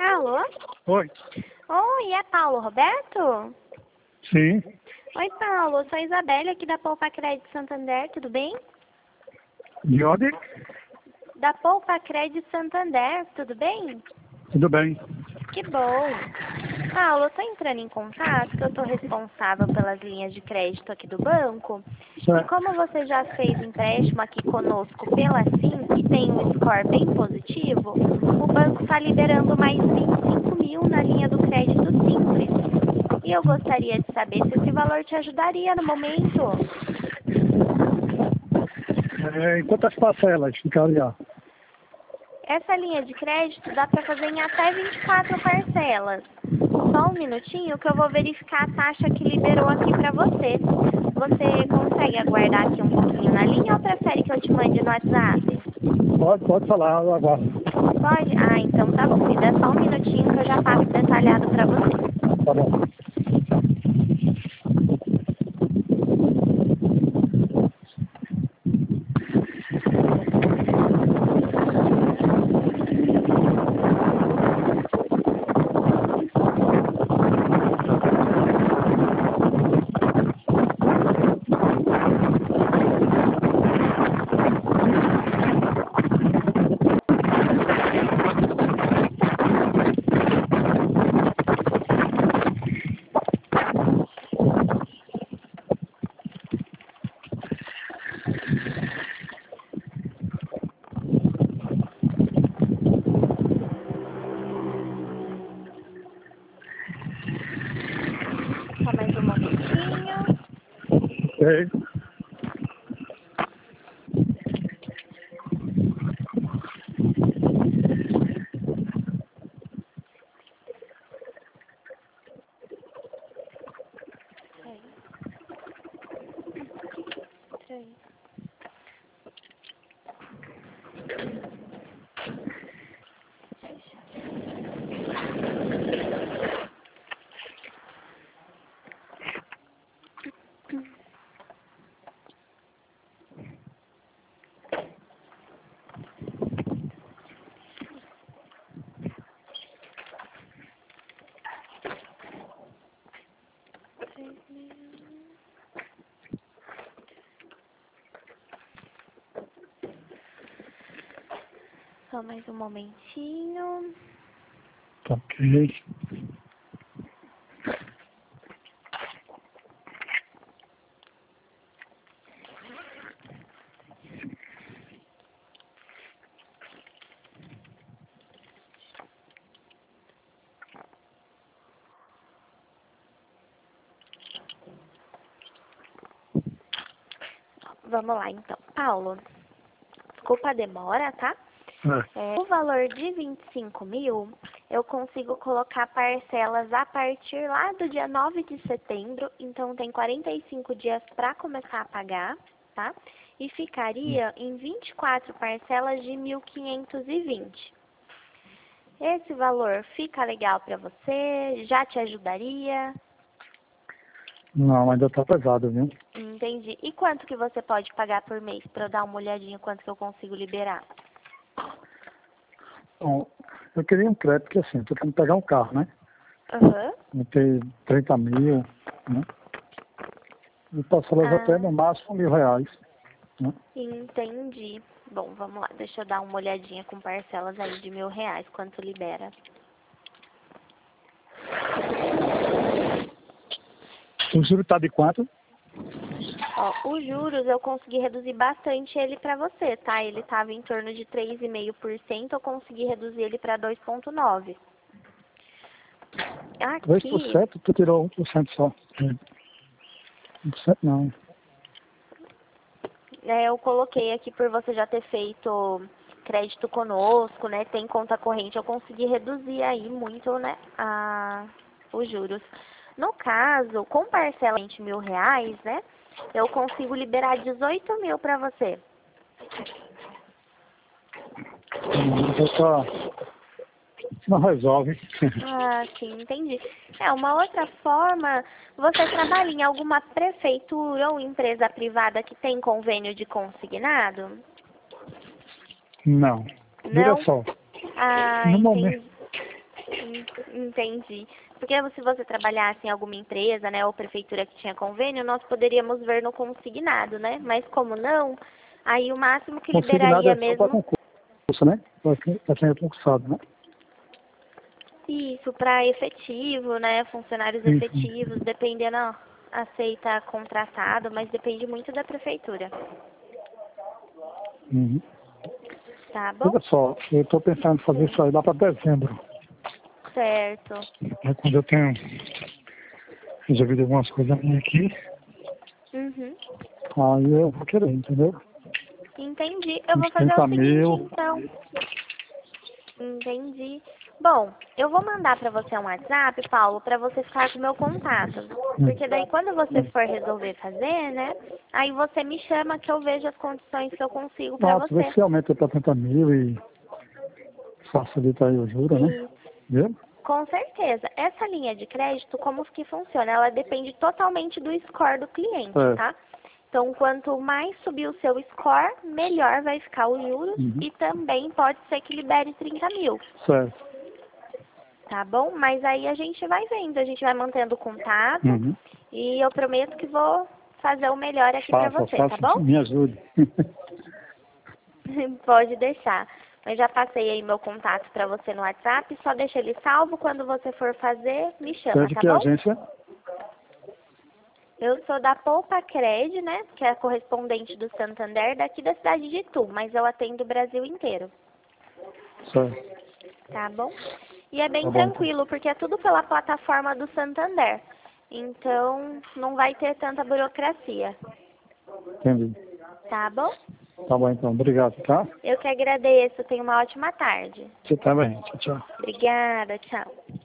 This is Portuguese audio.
Alô? Oi. Oi, é Paulo Roberto? Sim. Oi, Paulo. Eu sou a Isabelle aqui da Poupa Crédito Santander, tudo bem? De onde? Da Poupa Crédito Santander, tudo bem? Tudo bem. Que bom. Paulo, eu tô entrando em contato, que eu tô responsável pelas linhas de crédito aqui do banco. E Certo. como você já fez empréstimo aqui conosco pela Sim e tem um score bem positivo, o banco está liberando mais 25 mil na linha do crédito simples. E eu gostaria de saber se esse valor te ajudaria no momento. Em quantas parcelas ficaria? Essa linha de crédito dá para fazer em até 24 parcelas. Só um minutinho que eu vou verificar a taxa que liberou aqui para você. Você consegue aguardar aqui um pouquinho na linha ou prefere que eu te mande no WhatsApp? Pode falar, eu aguardo. Pode? Ah, então tá bom. Me dá só um minutinho que eu já passo detalhado para você. Tá bom. Só mais um momentinho. Ok. Três. Só mais um momentinho. Tá ok. Vamos lá, então. Paulo, desculpa a demora, tá? É. O valor de 25 mil, eu consigo colocar parcelas a partir lá do dia 9 de setembro, então tem 45 dias para começar a pagar, tá? E ficaria em 24 parcelas de 1.520. Esse valor fica legal para você? Já te ajudaria? Não, ainda tá pesado, viu? Entendi. E quanto que você pode pagar por mês para eu dar uma olhadinha quanto que eu consigo liberar? Bom, eu queria um crédito, porque assim, eu tô querendo pegar um carro, né? Aham. Eu tenho 30 mil, né? E parcelas até no Ah, máximo R$ 1.000, né? entendi. Bom, vamos lá. Deixa eu dar uma olhadinha com parcelas aí de R$ 1.000, quanto libera. O juro tá de quanto? Ó, os juros eu consegui reduzir bastante ele pra você, tá? Ele tava em torno de 3,5%, eu consegui reduzir ele pra 2,9%. Aqui, 2%, tu tirou 1% só. 1% não. eu coloquei aqui por você já ter feito crédito conosco, né? Tem conta corrente, eu consegui reduzir aí muito, né? Os juros. No caso, com parcela de R$ 1.000, né? Eu consigo liberar 18 mil pra você. Já tá... Não resolve. Ah, sim, entendi. Uma outra forma, você trabalha em alguma prefeitura ou empresa privada que tem convênio de consignado? Não. Vira Não? só. Ah, No momento, entendi. Entendi. Porque se você trabalhasse em alguma empresa, né, ou prefeitura que tinha convênio, nós poderíamos ver no consignado, né? Mas como não, aí o máximo que Consignado liberaria é só para mesmo... concurso, né? Para quem é concursado, né? Isso, para efetivo, né? Funcionários Isso. efetivos, dependendo, aceita contratado, mas depende muito da prefeitura. Uhum. Tá bom? Olha só, eu estou pensando em fazer isso aí lá para dezembro. Certo. É quando eu tenho resolvido algumas coisas minhas aqui, Uhum. aí eu vou querer, entendeu? Entendi. Eu Uns vou fazer o 30 seguinte, mil. então. Entendi. Bom, eu vou mandar para você um WhatsApp, Paulo, para você ficar com o meu contato. Porque daí quando você for resolver fazer, né? Aí você me chama que eu vejo as condições que eu consigo para Pronto, vê você. se aumenta para 30 mil e facilita aí o juro, né? E Viu? com certeza. Essa linha de crédito, como que funciona? Ela depende totalmente do score do cliente, É. tá? Então, quanto mais subir o seu score, melhor vai ficar os juros Uhum. e também pode ser que libere 30 mil, Certo. tá bom? Mas aí a gente vai vendo, a gente vai mantendo contato Uhum. e eu prometo que vou fazer o melhor aqui pra você, tá bom? Me ajude. Pode deixar. Eu já passei aí meu contato pra você no WhatsApp, só deixa ele salvo. Quando você for fazer, me chama, Você é de tá que bom? agência? Eu sou da Poupa Cred, né? Que é a correspondente do Santander, daqui da cidade de Itu, mas eu atendo o Brasil inteiro, Certo. tá bom? E é bem Tá bom, então. tranquilo, porque é tudo pela plataforma do Santander. Então, não vai ter tanta burocracia, Entendi. tá bom? Tá bom, então. Obrigado, tá? Eu que agradeço. Tenha uma ótima tarde. Você também. Tchau, tchau. Obrigada. Tchau.